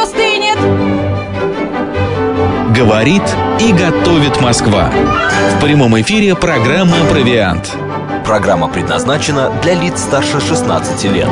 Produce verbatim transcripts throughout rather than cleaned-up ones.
остынет. Говорит и готовит Москва. В прямом эфире программа «Провиант». Программа предназначена для лиц старше шестнадцати лет.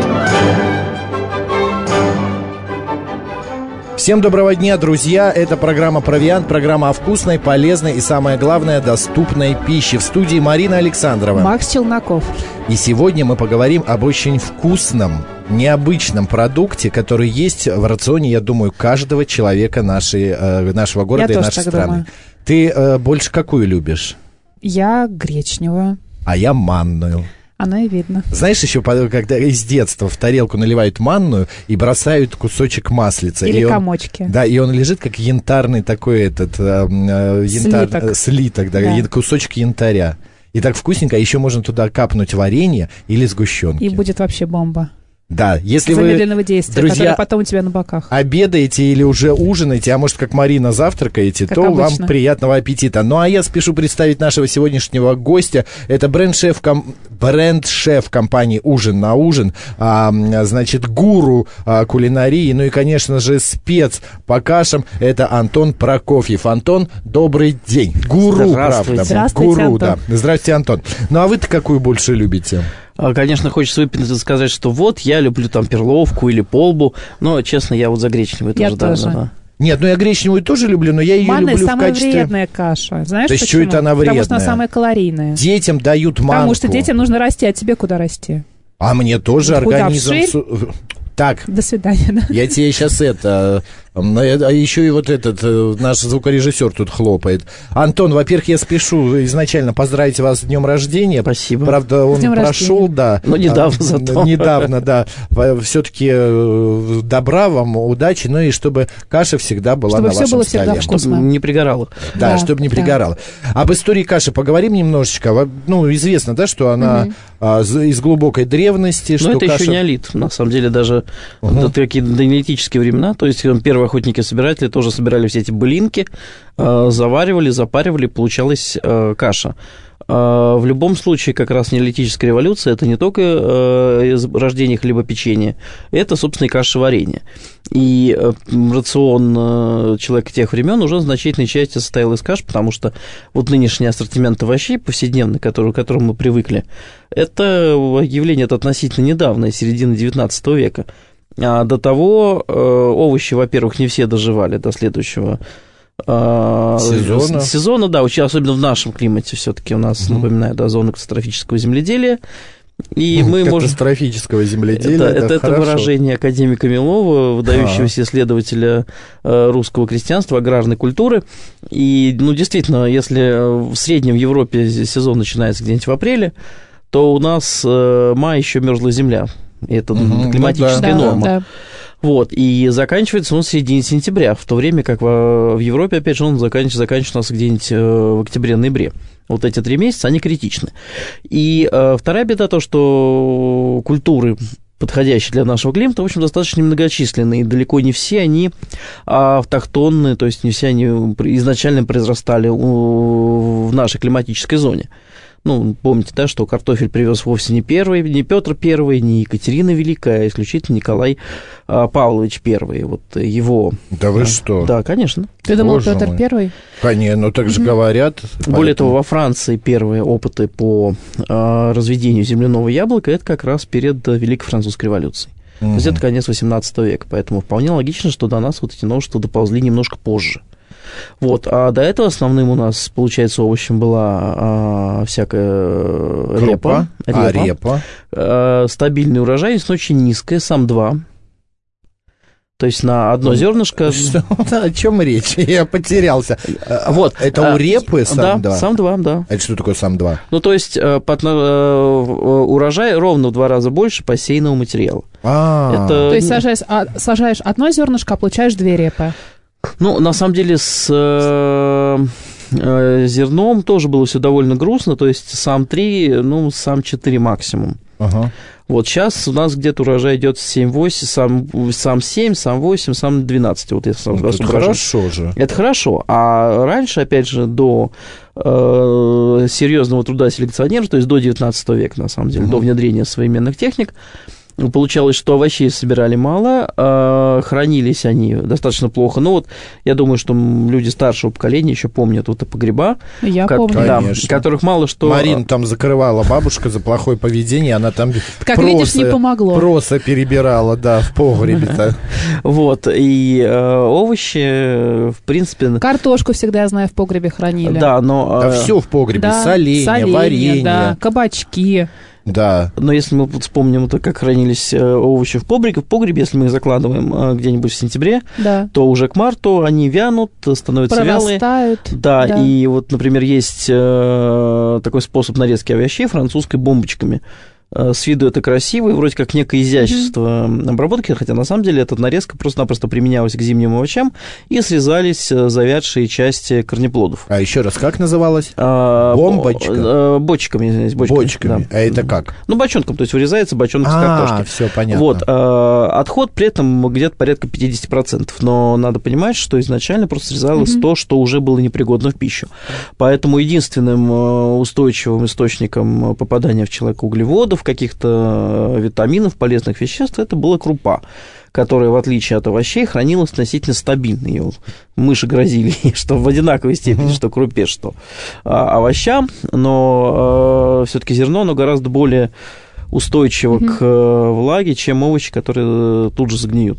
Всем доброго дня, друзья! Это программа «Провиант», программа о вкусной, полезной и, самое главное, доступной пище. В студии Марина Александрова. Макс Челноков. И сегодня мы поговорим об очень вкусном, необычном продукте, который есть в рационе, я думаю, каждого человека нашей, э, нашего города я и нашей страны. Думаю. Ты э, больше какую любишь? Я гречневую. А я манную. Оно и видно. Знаешь, еще когда из детства в тарелку наливают манную и бросают кусочек маслица. Или и он, комочки. Да, и он лежит как янтарный такой этот... Э, янтар, слиток. Слиток, да, да. Кусочек янтаря. И так вкусненько, еще можно туда капнуть варенье или сгущенки. И будет вообще бомба. Да, если замедленного вы, действия, друзья, которое потом у тебя на боках. обедаете или уже ужинаете, а может, как Марина, завтракаете, как то обычно. Вам приятного аппетита. Ну, а я спешу представить нашего сегодняшнего гостя. Это бренд-шеф, ком... бренд-шеф компании «Ужин на ужин», а, значит, гуру а, кулинарии, ну и, конечно же, спец по кашам. Это Антон Прокофьев. Антон, добрый день. Гуру, правда. Здравствуйте, Гуру, Антон. да. Здравствуйте, Антон. Ну, а вы-то какую больше любите? Конечно, хочется выпить и сказать, что вот, я люблю там перловку или полбу, но, честно, я вот за гречневую тоже. Я тоже. Да, да. Нет, ну я гречневую тоже люблю, но я ее манная люблю в самая качестве... вредная каша. Знаешь То есть, почему? что это она вредная? Потому что она самая калорийная. Детям дают манку. Потому что детям нужно расти, а тебе куда расти? А мне тоже Куда, организм... вширь? Так, До свидания, да? я тебе сейчас это... А еще и вот этот наш звукорежиссер тут хлопает. Антон, во-первых, я спешу изначально поздравить вас с днем рождения. Спасибо. Правда, он прошел, да. Ну, недавно а, зато. Недавно, да. Все-таки добра вам, удачи, ну и чтобы каша всегда была чтобы на вашем было столе. Всегда вкусно. Чтобы не пригорало. Да, Да, чтобы не да. пригорало. Об истории каши поговорим немножечко. Ну, известно, да, что она Мгм. а, из глубокой древности. Но что это каша... еще не на самом деле, даже Угу. до такие доneолитические времена, то есть первые охотники-собиратели тоже собирали все эти былинки, э, заваривали, запаривали, получалась э, каша. Э, в любом случае, как раз неолитическая революция, это не только э, рождение хлебопечения, это, собственно, и кашеварение. И э, рацион э, человека тех времен уже в значительной части состоял из каш, потому что вот нынешний ассортимент овощей повседневный, который, к которому мы привыкли, это явление это относительно недавнее, середины девятнадцатого века. А до того э, овощи, во-первых, не все доживали до следующего э, сезона. сезона, да, особенно в нашем климате все-таки у нас, угу. напоминаю, да, зона катастрофического земледелия. И мы Катастрофического можем... земледелия, это, это, это, это выражение академика Милова, выдающегося а. исследователя э, русского крестьянства, аграрной культуры. И, ну, действительно, если в среднем в Европе сезон начинается где-нибудь в апреле, то у нас э, май еще мерзла земля. Это угу, климатическая ну, да. норма. Да, да. Вот, и заканчивается он в середине сентября, в то время как в, в Европе, опять же, он заканчивается, заканчивается у нас где-нибудь в октябре-ноябре. Вот эти три месяца, они критичны. И э, вторая беда то, что культуры, подходящие для нашего климата, в общем, достаточно многочисленные, и далеко не все они автохтонные, то есть не все они изначально произрастали в нашей климатической зоне. Ну, помните, да, что картофель привез вовсе не первый, не Петр Первый, не Екатерина Великая, а исключительно Николай а, Павлович Первый. Вот его... Да вы что? Да, конечно. Ты думал, Боже Петр мой. Первый? Конечно, ну так же Угу. говорят. Более поэтому... того, во Франции первые опыты по а, разведению земляного яблока, это как раз перед Великой Французской революцией. Угу. То есть это конец восемнадцатого века, поэтому вполне логично, что до нас вот эти новшества доползли немножко позже. Вот, а до этого основным у нас, получается, овощем была а, всякая Крупа, репа. репа. А, репа. А, стабильный урожайность, но очень низкая, сам два. То есть на одно зернышко... Что? О чем речь? Я потерялся. Вот. Это у репы сам два? Да, сам два, да. Это что такое сам два? Ну, то есть под, урожай ровно в два раза больше посеянного материала. А-а-а. Это... То есть сажаешь, а, сажаешь одно зернышко, а получаешь две репы. Ну, на самом деле, с э, э, зерном тоже было все довольно грустно, то есть сам три, ну, сам четыре максимум. Ага. Вот сейчас у нас где-то урожай идет семь-восемь, сам, сам семь, сам восемь, сам двенадцать. Вот если ну, это хорошо же. Это хорошо. А раньше, опять же, до э, серьезного труда селекционеров, то есть до девятнадцатого века, на самом деле, угу. до внедрения современных техник, Получалось, что овощей собирали мало, а хранились они достаточно плохо. Ну вот, я думаю, что люди старшего поколения еще помнят вот и погреба. Я ко- помню. Да, Конечно. которых мало что... Марин там закрывала бабушка за плохое поведение, она там Как проса, видишь, не помогло. проса перебирала, да, в погребе-то. Вот, и э, овощи, в принципе... Картошку всегда, я знаю, в погребе хранили. Да, но... Да, э, все в погребе, Да, соленье, соленье, варенье. да, кабачки. Да. Но если мы вот вспомним, то, как хранились э, овощи в погребе, в погребе, если мы их закладываем э, где-нибудь в сентябре, Да. то уже к марту они вянут, становятся вялые. Прорастают. Да, да. и вот, например, есть э, такой способ нарезки овощей французской бомбочками. Э, С виду это красиво, и вроде как некое изящество mm-hmm. обработки, хотя на самом деле эта нарезка просто-напросто применялась к зимним овощам, и срезались э, завядшие части корнеплодов. А еще раз, как называлось? А, Бомбочка? бо- э, Бочками, извиняюсь, бочками. Бочками. Да. А это как? Ну, бочонком, то есть вырезается бочонок с А, картошки. все понятно. Вот, э, отход при этом где-то порядка пятьдесят процентов, но надо понимать, что изначально просто срезалось mm-hmm. то, что уже было непригодно в пищу. Поэтому единственным э, устойчивым источником попадания в человека углеводов, каких-то витаминов, полезных веществ, это была крупа, которая, в отличие от овощей, хранилась относительно стабильно. Ее мыши грозили, что в одинаковой степени, mm-hmm. что крупе, что а, овощам, но э, все-таки зерно, оно гораздо более устойчиво mm-hmm. к э, влаге, чем овощи, которые тут же загниют.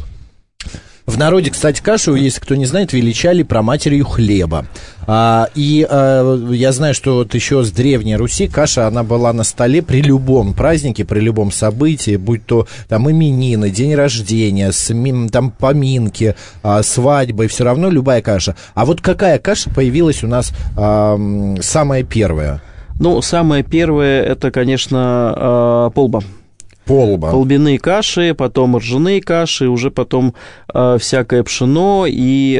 В народе, кстати, кашу, если кто не знает, величали праматерью хлеба. А, и а, я знаю, что вот еще с Древней Руси каша, она была на столе при любом празднике, при любом событии, будь то там именины, день рождения, сми, там поминки, а, свадьбы, все равно любая каша. А вот какая каша появилась у нас а, самая первая? Ну, самое первое, это, конечно, полба. Полба. Полбяные каши, потом ржаные каши, уже потом э, всякое пшено и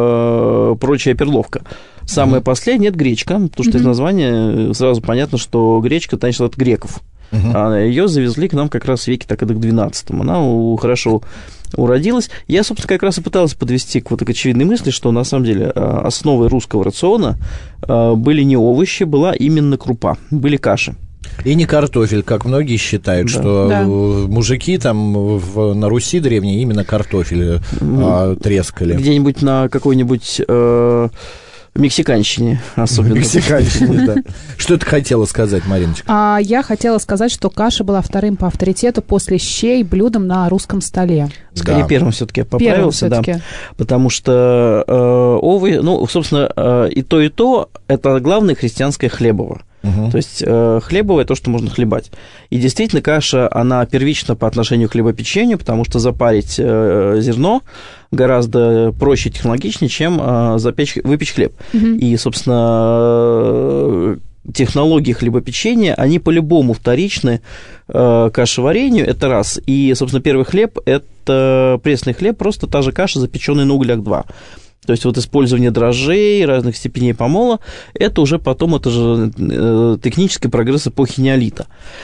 э, прочая перловка. Самое mm-hmm. последнее – это гречка, потому что mm-hmm. из названия сразу понятно, что гречка, конечно, от греков. Mm-hmm. А ее завезли к нам как раз в веке так и к двенадцатому. Она у, хорошо уродилась. Я, собственно, как раз и пытался подвести к вот такой очевидной мысли, что на самом деле основой русского рациона были не овощи, была именно крупа, были каши. И не картофель, как многие считают, да. что да. мужики там в, на Руси древней именно картофель а, трескали. Где-нибудь на какой-нибудь э, мексиканщине особенно. Мексиканщине, да. Что ты хотела сказать, Мариночка? А, я хотела сказать, что каша была вторым по авторитету после щей блюдом на русском столе. Скорее, да. первым все-таки я поправился, первым да. Потому что э, овы, ну, собственно, э, и то, и то это главное христианское хлебово. Uh-huh. То есть э, хлебовое то, что можно хлебать. И действительно, каша, она первична по отношению к хлебопечению, потому что запарить э, зерно гораздо проще и технологичнее, чем э, запечь, выпечь хлеб. Uh-huh. И, собственно, технологии хлебопечения, они по-любому вторичны э, кашеварению, это раз. И, собственно, первый хлеб – это пресный хлеб, просто та же каша, запеченная на углях два. То есть вот использование дрожжей, разных степеней помола, это уже потом, это же э, технический прогресс эпохи неолита.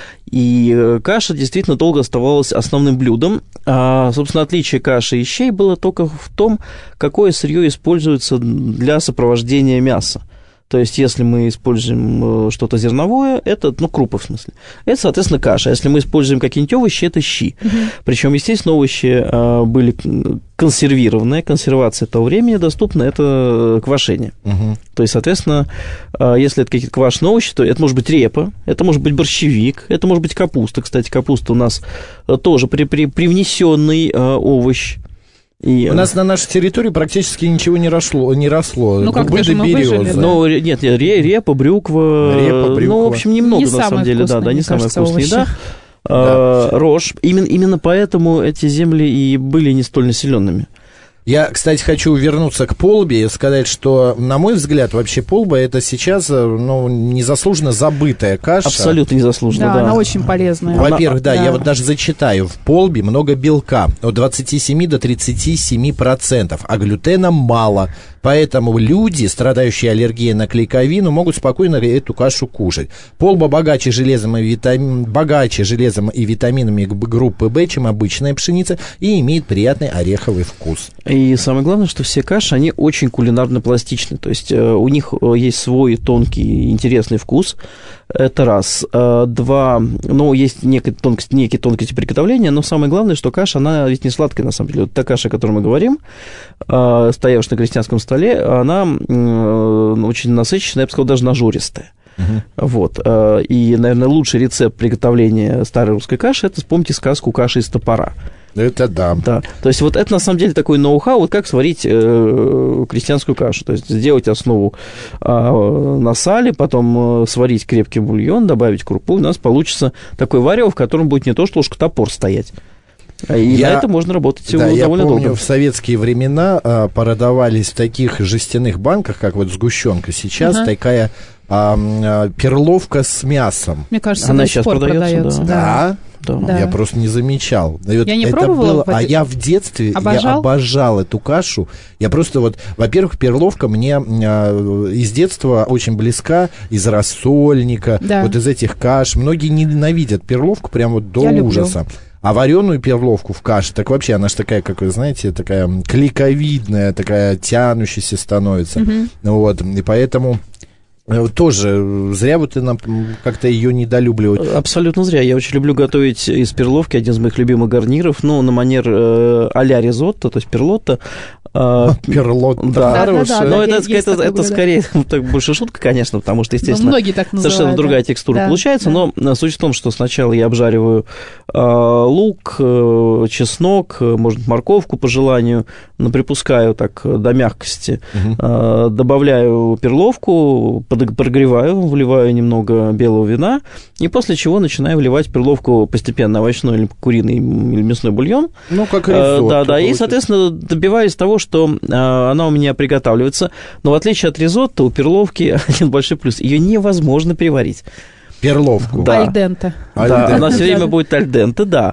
И э, каша действительно долго оставалась основным блюдом. А, собственно, отличие каши и щей было только в том, какое сырье используется для сопровождения мяса. То есть, если мы используем что-то зерновое, это, ну, крупы в смысле, это, соответственно, каша. Если мы используем какие-нибудь овощи, это щи. Uh-huh. Причем, естественно, овощи а, были консервированные, консервация того времени доступна, это квашение. Uh-huh. То есть, соответственно, а, если это какие-то квашеные овощи, то это может быть репа, это может быть борщевик, это может быть капуста. Кстати, капуста у нас тоже при, при, привнесенный а, овощ. И, у нас на нашей территории практически ничего не росло. Не росло. Ну, как Дубы да березы. Да. Ну, нет, репа, брюква. Репа, брюква. Ну, в общем, немного, не на самом деле. Вкусные, да, да, не самая вкусная еда. Да. Рожь. Именно, именно поэтому эти земли и были не столь населенными. Я, кстати, хочу вернуться к полбе и сказать, что, на мой взгляд, вообще полба это сейчас, ну, незаслуженно забытая каша. Абсолютно незаслуженно, да. да. Она очень полезная. Во-первых, да, да, я вот даже зачитаю. В полбе много белка, от двадцати семи до тридцати семи процентов, а глютена мало. Поэтому люди, страдающие аллергией на клейковину, могут спокойно эту кашу кушать. Полба богаче железом и, витами... богаче железом и витаминами группы В, чем обычная пшеница, и имеет приятный ореховый вкус. И И самое главное, что все каши, они очень кулинарно пластичны. То есть у них есть свой тонкий, интересный вкус. Это раз. Два, ну, есть некие тонкости, некие тонкости приготовления, но самое главное, что каша, она ведь не сладкая, на самом деле. Вот та каша, о которой мы говорим, стоявшая на крестьянском столе, она очень насыщенная, я бы сказал, даже нажористая. Uh-huh. Вот. И, наверное, лучший рецепт приготовления старой русской каши – это, вспомните сказку «Каша из топора». Это да. Да. То есть вот это, на самом деле, такой ноу-хау, вот как сварить э, крестьянскую кашу. То есть сделать основу э, на сале, потом э, сварить крепкий бульон, добавить крупу, у нас получится такое варево, в котором будет не то, что ложка-топор стоять. И я, на это можно работать да, довольно долго. Я помню, долго. В советские времена а, продавались в таких жестяных банках, как вот сгущенка. Сейчас uh-huh. такая а, а, перловка с мясом. Мне кажется, она сейчас продается, продается, да. Да? Да. Да. Я просто не замечал. Я вот не это пробовала. Было, в это... А я в детстве обожал? Я обожал эту кашу. Я просто вот, во-первых, перловка мне э, из детства очень близка, из рассольника, да. вот из этих каш. Многие ненавидят перловку прям вот до я ужаса. Люблю. А вареную перловку в каше, так вообще она же такая, как вы знаете, такая клейковидная, такая тянущаяся становится. Mm-hmm. Вот, и поэтому... Тоже зря вот ты как-то ее недолюбливать. Абсолютно зря. Я очень люблю готовить из перловки, один из моих любимых гарниров, ну, на манер э, а-ля ризотто, то есть перлотто. А, перлотто. Да, да, да, да, но да, это, это, это, это скорее так, больше шутка, конечно, потому что, естественно, так совершенно называют, другая да. текстура да, получается, да. но суть в том, что сначала я обжариваю э, лук, э, чеснок, э, может, морковку по желанию, но припускаю так до мягкости, угу. э, добавляю перловку, прогреваю, вливаю немного белого вина, и после чего начинаю вливать перловку постепенно, овощной или куриный или мясной бульон. Ну, как ризотто. Да, да, и, соответственно, добиваюсь того, что она у меня приготавливается, но в отличие от ризотто, у перловки один большой плюс, ее невозможно переварить. Перловку. Да. Альденте. Да, она все время будет альденте, да.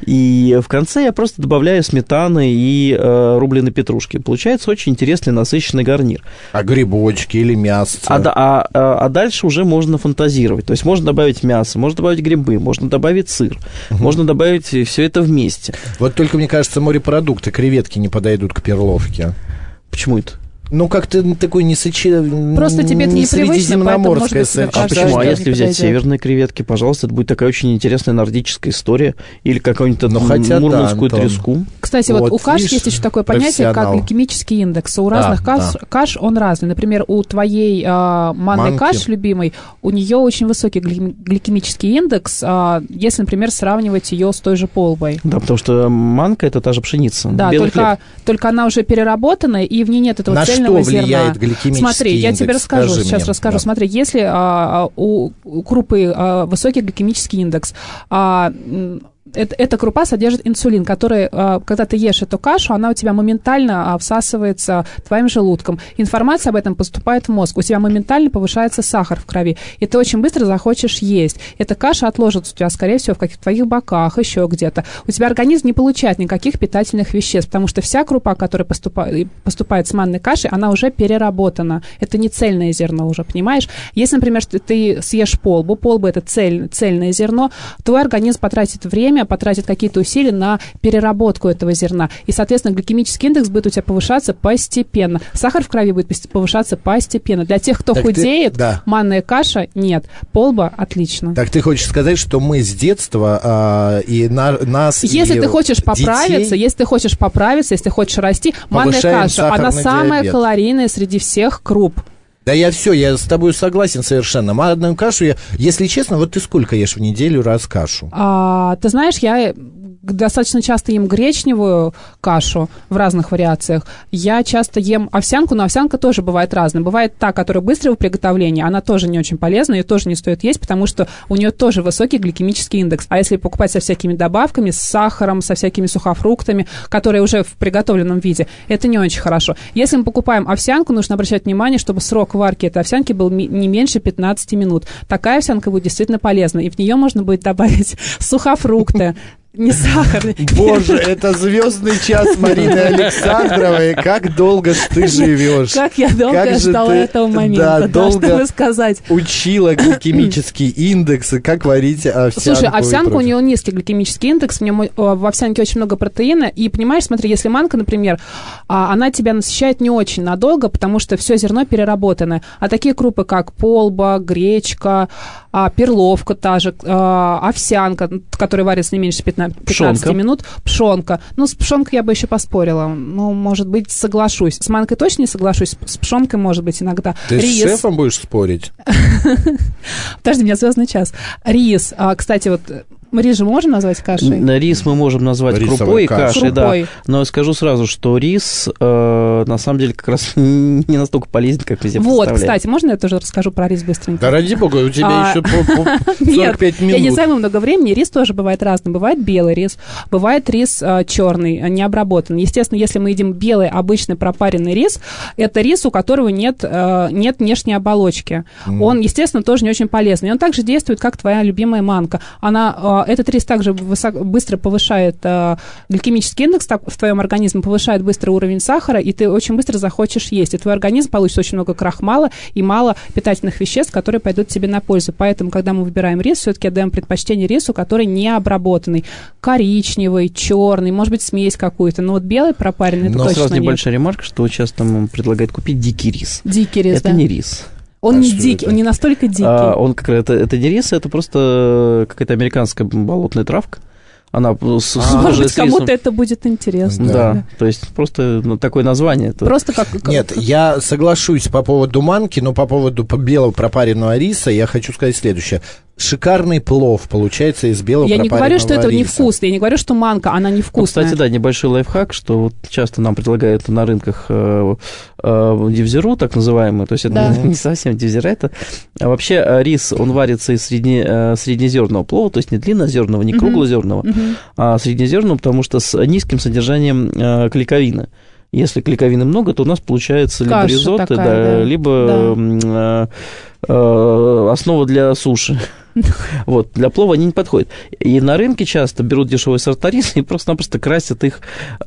И в конце я просто добавляю сметаны и э, рубленой петрушки. Получается очень интересный, насыщенный гарнир. А грибочки или мясо? А, а, а, а дальше уже можно фантазировать. То есть можно добавить мясо, можно добавить грибы, можно добавить сыр, угу. можно добавить все это вместе. Вот только, мне кажется, морепродукты, креветки не подойдут к перловке. Почему это? Ну, как-то такой не сочи... Просто тебе это не непривычно, поэтому, может быть, А почему? А если взять северные креветки, пожалуйста, это будет такая очень интересная нордическая история. Или какую-нибудь мурманскую да, треску. Кстати, вот, вот у каш видишь, есть еще такое понятие, как гликемический индекс. У разных да, каш, да. каш он разный. Например, у твоей а, манной каши любимой, у нее очень высокий гликемический индекс, а, если, например, сравнивать ее с той же полбой. Да, потому что манка – это та же пшеница. Да, только, только она уже переработанная, и в ней нет этого цельного что влияет зерна. гликемический Смотри, индекс? я тебе расскажу, Скажи сейчас мне. расскажу. Да. Смотри, если а, у, у крупы а, высокий гликемический индекс, а, Это, эта крупа содержит инсулин, который, когда ты ешь эту кашу, она у тебя моментально всасывается твоим желудком. Информация об этом поступает в мозг. У тебя моментально повышается сахар в крови. И ты очень быстро захочешь есть. Эта каша отложится у тебя, скорее всего, в каких-то твоих боках, еще где-то. У тебя организм не получает никаких питательных веществ, потому что вся крупа, которая поступает, поступает с манной кашей, она уже переработана. Это не цельное зерно уже, понимаешь? Если, например, ты съешь полбу, полба – это цель, цельное зерно, твой организм потратит время, потратит какие-то усилия на переработку этого зерна. И, соответственно, гликемический индекс будет у тебя повышаться постепенно. Сахар в крови будет повышаться постепенно. Для тех, кто так худеет, ты, да. манная каша – нет. Полба – отлично. Так ты хочешь сказать, что мы с детства а, и на, нас, Если и ты хочешь поправиться, детей... если ты хочешь поправиться, если ты хочешь расти, манная каша, она самая диабет. калорийная среди всех круп. Да я все, я с тобой согласен совершенно. Манную кашу я, если честно, вот ты сколько ешь в неделю раз кашу? А, ты знаешь, я достаточно часто ем гречневую кашу в разных вариациях. Я часто ем овсянку, но овсянка тоже бывает разная. Бывает та, которая быстрого приготовления, она тоже не очень полезна, ее тоже не стоит есть, потому что у нее тоже высокий гликемический индекс. А если покупать со всякими добавками, с сахаром, со всякими сухофруктами, которые уже в приготовленном виде, это не очень хорошо. Если мы покупаем овсянку, нужно обращать внимание, чтобы срок варки этой овсянки был не меньше пятнадцать минут. Такая овсянка будет действительно полезна, и в нее можно будет добавить сухофрукты, Не сахарный. Боже, это звездный час Марины Александровой. Как долго ж ты живешь? Как я долго Как же ждала ты, этого момента, да, да, долго чтобы сказать. Учила гликемический индекс и как варить овсянку. Слушай, овсянка, и у нее низкий гликемический индекс, в нем в овсянке очень много протеина, и понимаешь, смотри, если манка, например, она тебя насыщает не очень надолго, потому что все зерно переработанное, а такие крупы, как полба, гречка, перловка та же, овсянка, которая варится не меньше пятнадцати Пшонка. минут, пшонка. Ну, с пшонкой я бы еще поспорила. Ну, может быть, соглашусь. С манкой точно не соглашусь, с пшонкой, может быть, иногда. Ты Рис. с шефом будешь спорить? Подожди, у меня звездный час. Рис. А, кстати, вот рис же можно назвать кашей? На рис мы можем назвать Рисовой крупой и кашей. кашей, да. Крупой. Но скажу сразу, что рис э, на самом деле как раз не настолько полезен, как мы себе Вот, представляем. кстати, можно я тоже расскажу про рис быстренько? Да ради бога, у тебя А, еще по- по Нет, сорок пять минут. я не займу много времени. Рис тоже бывает разный. Бывает белый рис, бывает рис а, черный, а, необработанный. Естественно, если мы едим белый, обычный пропаренный рис, это рис, у которого нет, а, нет внешней оболочки. Mm. Он, естественно, тоже не очень полезный. И он также действует, как твоя любимая манка. Она, а, этот рис также высоко, быстро повышает а, гликемический индекс так, в твоем организме, повышает быстро уровень сахара, и ты очень быстро захочешь есть. И твой организм получит очень много крахмала и мало питательных веществ, которые пойдут тебе на пользу. Поэтому, когда мы выбираем рис, все-таки отдаем предпочтение рису, который не обработанный. Коричневый, черный, может быть, смесь какую-то. Но вот белый пропаренный, это Но точно сразу нет. небольшая ремарка, что часто нам предлагают купить дикий рис. Дикий рис, Это да. не рис. Он А не что дикий, это? он не настолько дикий. А, он как это, это не рис, это просто какая-то американская болотная травка. Она с, А, схожая Может быть, с рисом. кому-то это будет интересно. Да, Да. то есть просто ну, такое название. Это... Просто как... как- Нет, я соглашусь по поводу манки, но по поводу белого пропаренного риса я хочу сказать следующее. Шикарный плов получается из белого Я не пропаренного говорю, что это риса. невкусно, я не говорю, что манка, она Ну, невкусная. кстати, да, небольшой лайфхак, что вот часто нам предлагают на рынках э, э, дивзеру, так называемую, то есть это Да. не, не совсем дивзера, это а вообще э, рис, он варится из средне, э, среднезерного плова, то есть не длиннозерного, не Мгм. круглозерного, Мгм. а среднезерного, потому что с низким содержанием э, клейковины. Если клейковины много, то у нас получается либо Каша ризотто, такая, да, да. либо Да. м, э, э, основа для суши. Вот, для плова они не подходят. И на рынке часто берут дешевые сорта риса и просто-напросто красят их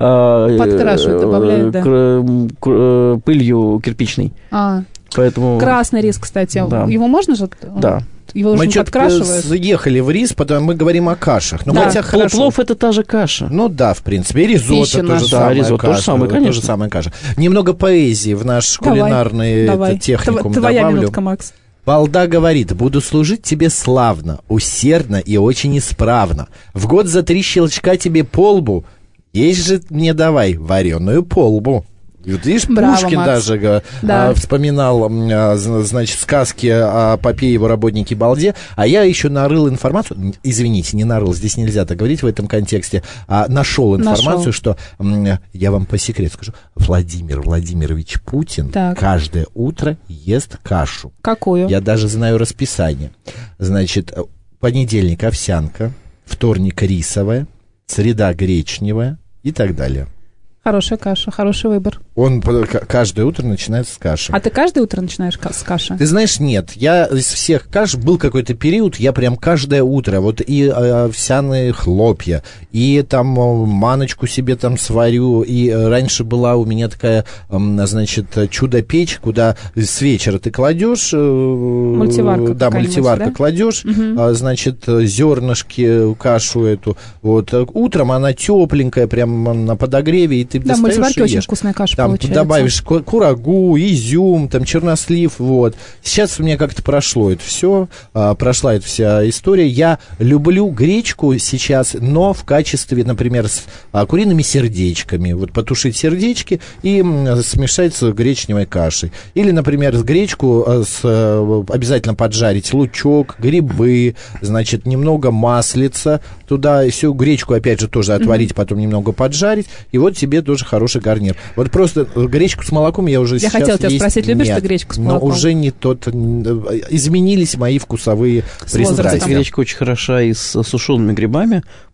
э, Подкрашивают, добавляют, да. кр- кр- пылью кирпичной. А, Поэтому... красный рис, кстати, Да. его можно же? Да. Его уже Мы не что-то подкрашивают? заехали в рис, потому мы говорим о кашах. Ну, Да. хотя Пл- хорошо. Плов – это та же каша. Ну да, в принципе. И ризотто Пища тоже наша. самая Да, ризотто каша. тоже самое, тоже конечно. самая каша. Немного поэзии в наш Давай, кулинарный Давай. этот техникум Тв- Твоя добавлю. минутка, Макс. Балда говорит: буду служить тебе славно, усердно и очень исправно. В год за три щелчка тебе полбу, есть же мне давай вареную полбу. И вот видишь, Браво, Пушкин Макс. даже га- Да. а, вспоминал, м, а, з- значит, сказки о попе его работнике Балде, а я еще нарыл информацию, м, извините, не нарыл, здесь нельзя так говорить в этом контексте, а нашел информацию, Нашел. что, м, я вам по секрету скажу, Владимир Владимирович Путин Так. каждое утро ест кашу. Какую? Я даже знаю расписание. Значит, понедельник овсянка, вторник рисовая, среда гречневая и так далее. Хорошая каша, хороший выбор. Он п- к- каждое утро начинает с каши. А ты каждое утро начинаешь ка- с каши? Ты знаешь, нет, я из всех каш, был какой-то период, я прям каждое утро, вот и э, овсяные хлопья, и там э, маночку себе там сварю, и э, раньше была у меня такая, э, значит, чудо-печь, куда с вечера ты кладешь... Э, Мультиварка Да, какая-нибудь, мультиварка да? кладешь, Мгм. а, значит, зернышки, кашу эту, вот, э, утром она тепленькая, прям на подогреве, и ты Да, в достаешь мультиварке и очень ешь. вкусная каша Там получается. добавишь ку- курагу, изюм, там чернослив, вот. Сейчас у меня как-то прошло это все, прошла эта вся история. Я люблю гречку сейчас, но в качестве, например, с а, куриными сердечками. Вот потушить сердечки и м, смешать с гречневой кашей. Или, например, с гречку а, с, а, обязательно поджарить лучок, грибы, значит, немного маслица туда, всю гречку, опять же, тоже отварить, mm-hmm. потом немного поджарить, и вот тебе тоже хороший гарнир. Вот просто гречку с молоком я уже Я сейчас хотела тебя есть спросить, любишь нет, ты гречку с но молоком? уже не тот, изменились мои вкусовые С пристрастия. возрастом. Гречка очень хороша и с сушеными грибами,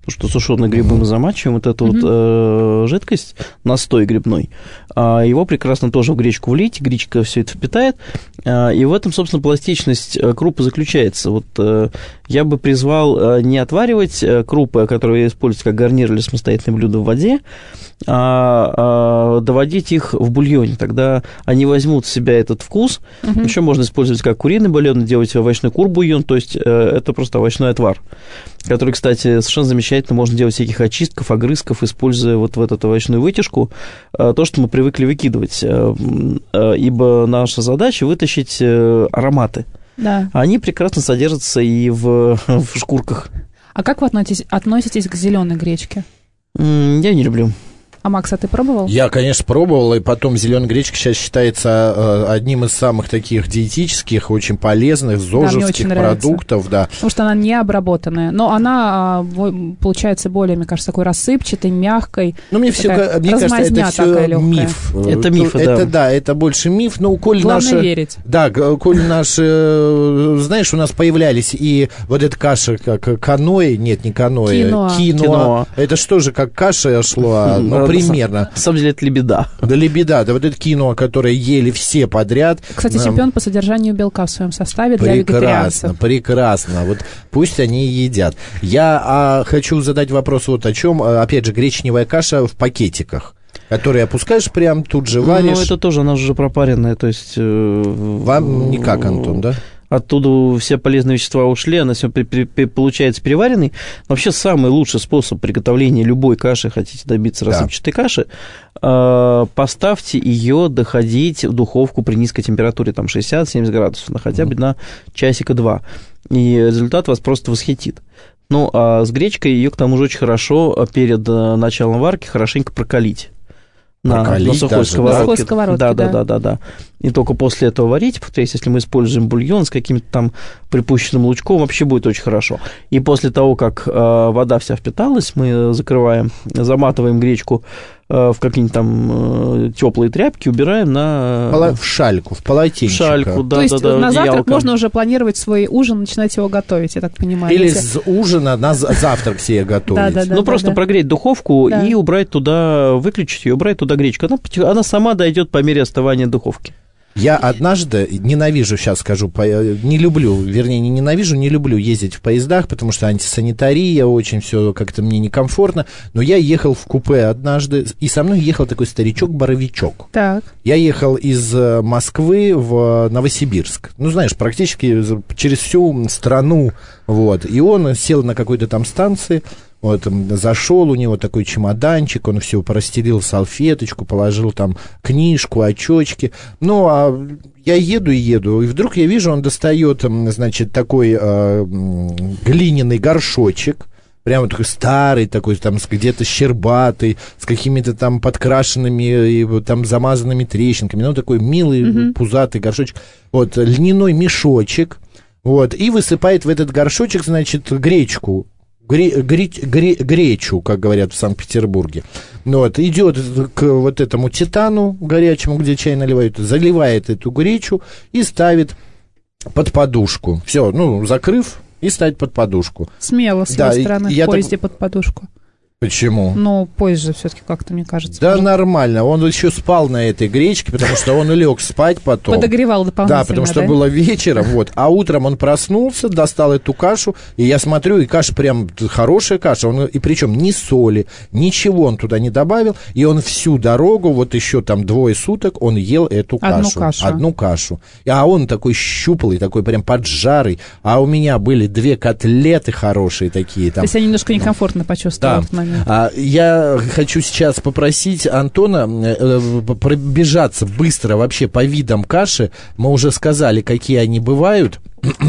что сушеные грибы мы замачиваем, вот эту mm-hmm. вот э, жидкость, настой грибной, э, его прекрасно тоже в гречку влить, гречка все это впитает, э, и в этом, собственно, пластичность крупы заключается. Вот э, я бы призвал э, не отваривать э, крупы, которые используются как гарнир или самостоятельное блюдо в воде, а, а доводить их в бульоне, тогда они возьмут в себя этот вкус. Mm-hmm. Еще можно использовать как куриный бульон, делать овощной кур-бульон, то есть э, это просто овощной отвар, который, кстати, совершенно замечательно можно делать всяких очистков, огрызков, используя вот в эту овощную вытяжку то, что мы привыкли выкидывать, ибо наша задача вытащить ароматы. Да. Они прекрасно содержатся и в, в шкурках. А как вы относитесь, относитесь к зеленой гречке? Я не люблю. А, Макс, а ты пробовал? Я, конечно, пробовал, и потом зеленая гречка сейчас считается э, одним из самых таких диетических, очень полезных, зожевских да, продуктов, да. Потому что она не обработанная, но она э, получается более, мне кажется, такой рассыпчатой, мягкой. Ну, мне, все, мне кажется, это все миф. Это миф, да. Это, да, это больше миф, но коль Главное наши... верить. Да, коль наши, знаешь, у нас появлялись и вот эта каша, как каноэ, нет, не каноэ, киноа. киноа. киноа. Это что же, как каша шла, ну, примерно. На самом деле это лебеда. Да, лебеда. Да, вот это киноа, которое ели все подряд. Кстати, нам... чемпион по содержанию белка в своем составе для прекрасно, вегетарианцев. Прекрасно, вот пусть они едят. Я а, хочу задать вопрос вот о чем. Опять же, гречневая каша в пакетиках, которые опускаешь прям, тут же варишь. Ну, это тоже, она уже пропаренная, то есть... Э, Вам никак, Антон, да? Оттуда все полезные вещества ушли, она все при, при, получается переваренной. Вообще самый лучший способ приготовления любой каши, хотите добиться рассыпчатой да. каши, э, поставьте ее доходить в духовку при низкой температуре, там шестьдесят-семьдесят градусов, на хотя бы на часика-два. И результат вас просто восхитит. Ну, а с гречкой ее, к тому же, очень хорошо перед началом варки хорошенько прокалить. На, на сухой даже, сковородке. Сухой сковородке, да, да. да, да, да. И только после этого варить, повторюсь, если мы используем бульон с каким-то там припущенным лучком, вообще будет очень хорошо. И после того, как э, вода вся впиталась, мы закрываем, заматываем гречку э, в какие-нибудь там э, теплые тряпки, убираем на... Пола- в шальку, в полотенчик. В шальку, да, То есть да, да, на завтрак одеялко. можно уже планировать свой ужин, начинать его готовить, я так понимаю. Или если... с ужина на завтрак себе готовить. Да, да, да. Ну, просто прогреть духовку да. и убрать туда, выключить ее, убрать туда гречку. Она, она сама дойдет по мере остывания духовки. Я однажды, ненавижу, сейчас скажу, не люблю, вернее, не ненавижу, не люблю ездить в поездах, потому что антисанитария, очень все как-то мне некомфортно, но я ехал в купе однажды, и со мной ехал такой старичок-боровичок. Так. Я ехал из Москвы в Новосибирск, ну, знаешь, практически через всю страну, вот, и он сел на какой-то там станции. Вот, зашел, у него такой чемоданчик, он все простелил салфеточку, положил там книжку, очечки. Ну, а я еду и еду, и вдруг я вижу, он достает, значит, такой э, глиняный горшочек, прямо такой старый, такой там где-то щербатый, с какими-то там подкрашенными, и, там замазанными трещинками. Ну, такой милый, mm-hmm. пузатый горшочек. Вот, льняной мешочек, вот, и высыпает в этот горшочек, значит, гречку. Гре, гре, гре, гречу, как говорят в Санкт-Петербурге. Вот, идет к вот этому титану горячему, где чай наливают, заливает эту гречу и ставит под подушку. Все, ну, закрыв, и ставит под подушку. Смело, с да, его стороны, в поезде так... под подушку. Почему? Ну, поезд же все-таки как-то, мне кажется. Да, может... нормально. Он еще спал на этой гречке, потому что он лег спать потом. Подогревал дополнительно, да? потому что да? было вечером, вот. А утром он проснулся, достал эту кашу, и я смотрю, и каша прям хорошая каша. Он, и причем ни соли, ничего он туда не добавил, и он всю дорогу, вот еще там двое суток, он ел эту кашу. Одну кашу. Одну кашу. А он такой щуплый, такой прям поджарый, а у меня были две котлеты хорошие такие. Там. То есть я немножко некомфортно почувствовала да. в этот момент. А, я хочу сейчас попросить Антона э, пробежаться быстро вообще по видам каши. Мы уже сказали, какие они бывают.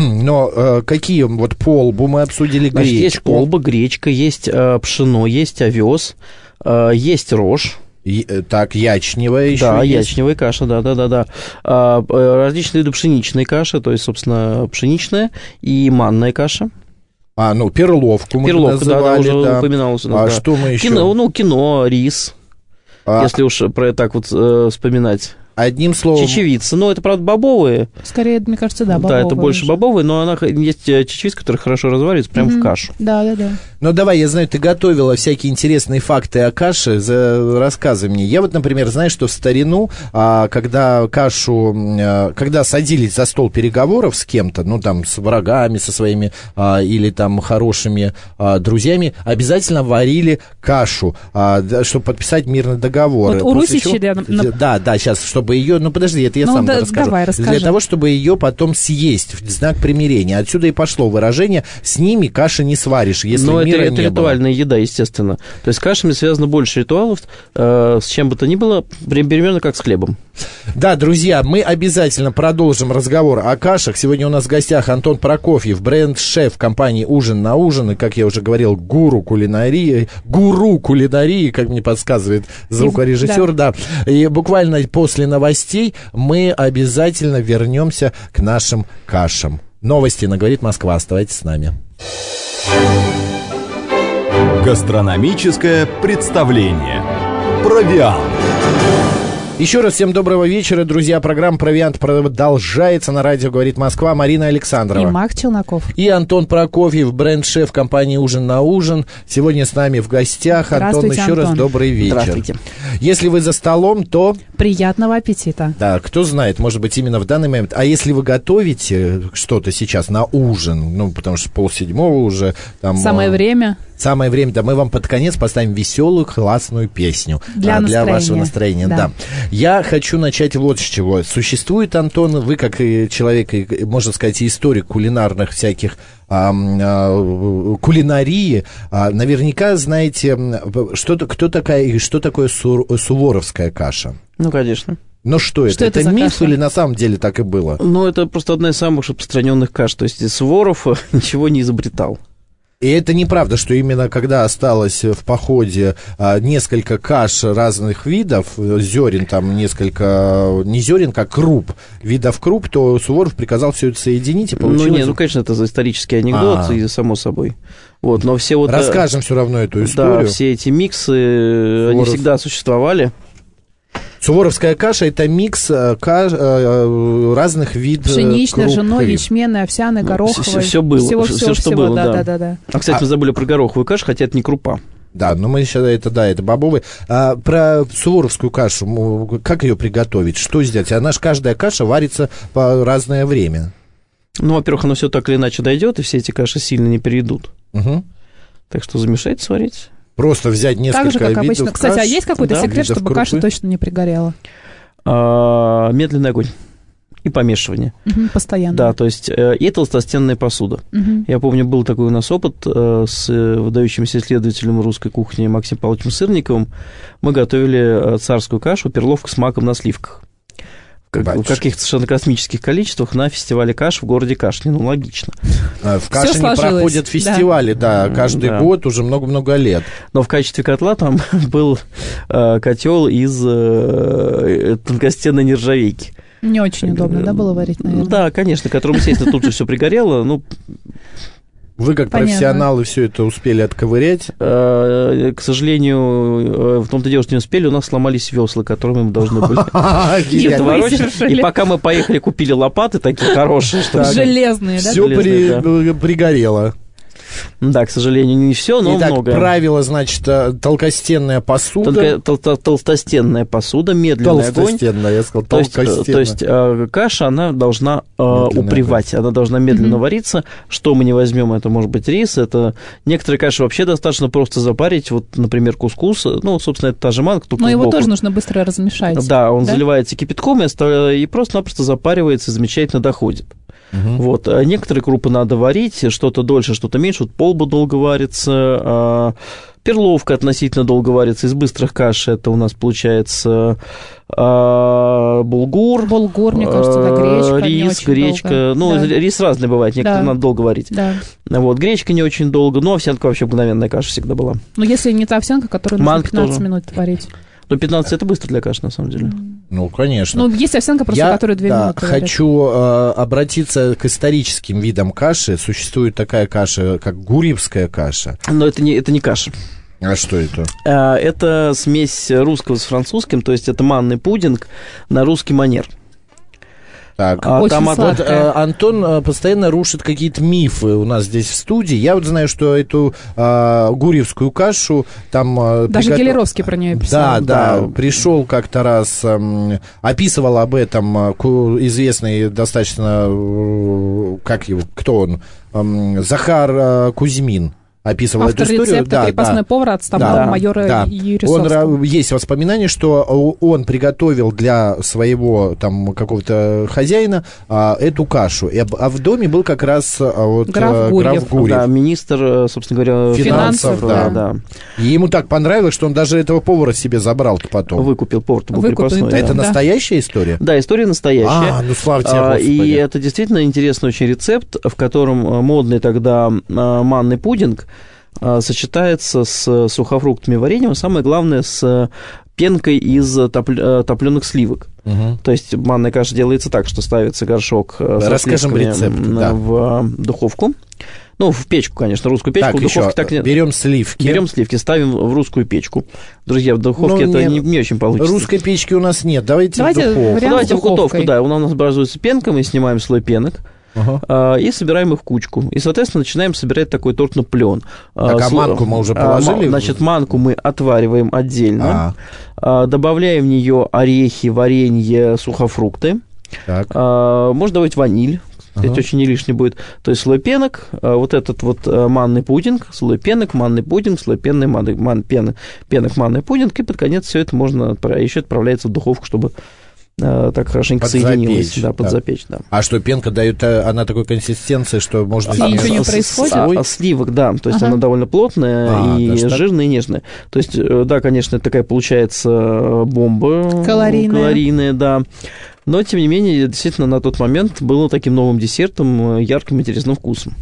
Но э, какие вот полбу мы обсудили, гречку. Значит, есть полба, гречка, есть э, пшено, есть овес, э, есть рожь. И, так, ячневая еще да, есть. ячневая каша, да-да-да. А, различные виды пшеничной каши, то есть, собственно, пшеничная и манная каша. А, ну, перловку мы Перловку, называли, да, да, уже да. упоминалось. А да. что мы еще? Кино, ну, кино, рис, а... если уж про так вот э, вспоминать. Одним словом... Чечевица. Ну, это, правда, бобовые. Скорее, мне кажется, да, бобовые. Да, это больше уже. бобовые, но она, есть чечевица, которая хорошо разваривается прямо mm-hmm. в кашу. Да, да, да. Ну, давай, я знаю, ты готовила всякие интересные факты о каше, за... рассказывай мне. Я вот, например, знаю, что в старину, а, когда кашу, а, когда садились за стол переговоров с кем-то, ну, там, с врагами, со своими, а, или там хорошими а, друзьями, обязательно варили кашу, а, да, чтобы подписать мирный договор. Вот у Русичи, да, на... да, да, сейчас, чтобы ее, ну, подожди, это я ну, сам да, расскажу. Давай, расскажи. Для того, чтобы ее потом съесть в знак примирения. Отсюда и пошло выражение «с ними каши не сваришь», если Но мира это, не это ритуальная было. еда, естественно. То есть с кашами связано больше ритуалов, э, с чем бы то ни было, примерно как с хлебом. Да, друзья, мы обязательно продолжим разговор о кашах. Сегодня у нас в гостях Антон Прокофьев, бренд-шеф компании «Ужин на ужин», и, как я уже говорил, гуру кулинарии, гуру кулинарии, как мне подсказывает звукорежиссер, да. да. И буквально после новостей мы обязательно вернемся к нашим кашам. Новости на «Говорит Москва». Оставайтесь с нами. Гастрономическое представление. Провиант. Еще раз всем доброго вечера, друзья. Программа «Провиант» продолжается на радио «Говорит Москва». Марина Александрова. И Мак Челноков. И Антон Прокофьев, бренд-шеф компании «Ужин на ужин». Сегодня с нами в гостях. Антон, еще Антон. раз добрый вечер. Здравствуйте. Если вы за столом, то... Приятного аппетита. Да, кто знает, может быть, именно в данный момент. А если вы готовите что-то сейчас на ужин, ну, потому что полседьмого уже... Там, Самое а... время... Самое время, да, мы вам под конец поставим веселую, классную песню для, а, для вашего настроения. Да. Да. Я хочу начать вот с чего. Существует, Антон, вы как и человек, и, можно сказать, историк кулинарных всяких а, а, кулинарии, а, наверняка знаете, что, кто такая и что такое су, суворовская каша. Ну, конечно. Ну что, что это? Это, это миф каша? Или на самом деле так и было? Ну, это просто одна из самых распространенных каш. То есть Суворов ничего не изобретал. И это неправда, что именно когда осталось в походе а, несколько каш разных видов, зерен там несколько, не зерен, как круп, видов круп, то Суворов приказал все это соединить и получилось... Ну, нет, ну, конечно, это исторический анекдот, А-а-а. и само собой. Вот, но все вот... Расскажем все равно эту историю. Да, все эти миксы, Суворов... они всегда существовали. Суворовская каша – это микс каш, разных видов пшеничной, ржаной, ячменной, овсяной, гороховой. Все, все было, всего, все, всего, что всего, было, да, да. да, да, да. А, кстати, а... мы забыли про гороховую кашу, хотя это не крупа. Да, но мы сейчас, это, да, это бобовые. А про суворовскую кашу, как ее приготовить, что сделать? Она же, каждая каша варится по разное время. Ну, во-первых, оно все так или иначе дойдет, и все эти каши сильно не перейдут. Угу. Так что замешать, сварить. Просто взять несколько видов. Так же, как обычно. Каш. Кстати, а есть какой-то да, секрет, чтобы крупы? Каша точно не пригорела? А, медленный огонь и помешивание. Угу, постоянно. Да, то есть э, и толстостенная посуда. Угу. Я помню, был такой у нас опыт э, с выдающимся исследователем русской кухни Максимом Павловичем Сырниковым. Мы готовили царскую кашу, перловку с маком на сливках. Как, в каких-то совершенно космических количествах на фестивале каш в городе Кашни. Ну, логично. В Кашине проходят фестивали, да, да каждый да. год уже много-много лет. Но в качестве котла там был э, котел из э, тонкостенной нержавейки. Не очень удобно, да, было варить, наверное? Да, конечно, которому, естественно, тут же все пригорело, ну... Вы, как Понятно. профессионалы, все это успели отковырять? К сожалению, в том-то дело, что не успели, у нас сломались весла, которыми мы должны были И пока мы поехали, купили лопаты такие хорошие. Железные, да? Все пригорело. Да, к сожалению, не все, но Итак, много. правило, значит, толстостенная посуда. Тол- тол- толстостенная посуда, медленный огонь. Толстостенная, я сказал, толстостенная. То есть, то есть каша, она должна медленно упривать, огонь. Она должна медленно mm-hmm. вариться. Что мы не возьмем, это может быть рис, это... Некоторые каши вообще достаточно просто запарить. Вот, например, кускус, ну, собственно, это та же манка, только Но сбоку. его тоже нужно быстро размешать. Да, он да? заливается кипятком и, и просто-напросто запаривается и замечательно доходит. Uh-huh. Вот. А некоторые крупы надо варить, что-то дольше, что-то меньше. Вот полба долго варится, а перловка относительно долго варится. Из быстрых каш это у нас получается а, булгур. Булгур, мне кажется, да, гречка. Рис, гречка. Долго. Ну, да. Рис разный бывает, некоторые да. надо долго варить. Да. Вот. Гречка не очень долго, но овсянка вообще мгновенная каша всегда была. Но если не та овсянка, которую нужно Манка пятнадцать тоже. Минут варить. Ну, пятнадцать это быстро для каши, на самом деле. Ну, конечно. Ну, есть овсянка, просто Я, которую две да, минуты хочу э, обратиться к историческим видам каши. Существует такая каша, как гурьевская каша. Но это не, это не каша. А что это? Это смесь русского с французским, то есть это манный пудинг на русский манер. Так, а, очень там вот, сладкое. Антон постоянно рушит какие-то мифы у нас здесь в студии. Я вот знаю, что эту а, гурьевскую кашу там... Даже приготов... Гелеровский про нее писал. Да, да, да. Пришел как-то раз, эм, описывал об этом известный достаточно, как его, кто он, эм, Захар э, Кузьмин. Описывал автор эту историю. Рецепта, да, крепостной да. повар отставного да, майора да. Юрисовского. Он, есть воспоминания, что он приготовил для своего там какого-то хозяина а, эту кашу. И, а в доме был как раз а, вот, граф Гурьев. Граф Гурьев. Да, министр, собственно говоря, финансов. финансов да. да. И ему так понравилось, что он даже этого повара себе забрал-то потом. Выкупил, повар-то был Выкупил, крепостной. да. Это настоящая история? Да, история настоящая. А, ну слава тебе, А, Господи. и это действительно интересный очень рецепт, в котором модный тогда манный пудинг сочетается с сухофруктами и вареньем, самое главное, с пенкой из топ- топленых сливок. Угу. То есть манная каша делается так, что ставится горшок со Расскажем сливками рецепт, да. в духовку. Ну, в печку, конечно, русскую печку. Так, в духовке еще так не... берем сливки. Берем сливки, ставим в русскую печку. Друзья, в духовке Ну, это не, не, не очень получится. Русской печки у нас нет. Давайте, Давайте в духовку. вариант Давайте с в духовку, духовкой. да. У нас образуется пенка, мы снимаем слой пенок. Ага. И собираем их в кучку. И, соответственно, начинаем собирать такой торт-наплен. Так, а Сло... манку мы уже положили? Значит, манку мы отвариваем отдельно. А. Добавляем в нее орехи, варенье, сухофрукты. Так. Можно добавить ваниль. Кстати, Ага. очень не лишний будет. То есть слой пенок, вот этот вот манный пудинг, слой пенок, манный пудинг, слой пенный, манный, ман, пены, пенок, манный пудинг. И под конец все это можно еще отправляется в духовку, чтобы так хорошенько Подзапечь, соединилось. Да, да. подзапечь, да. А что, пенка дает, она такой консистенции, что можно... И ничего не с- происходит? с- а, сливок, да. То есть Ага. она довольно плотная А, и даже так? жирная, и нежная. То есть, э, да, конечно, это такая получается бомба. Калорийная. Калорийная, да. Но, тем не менее, действительно, на тот момент было таким новым десертом, э, ярким, интересным вкусом.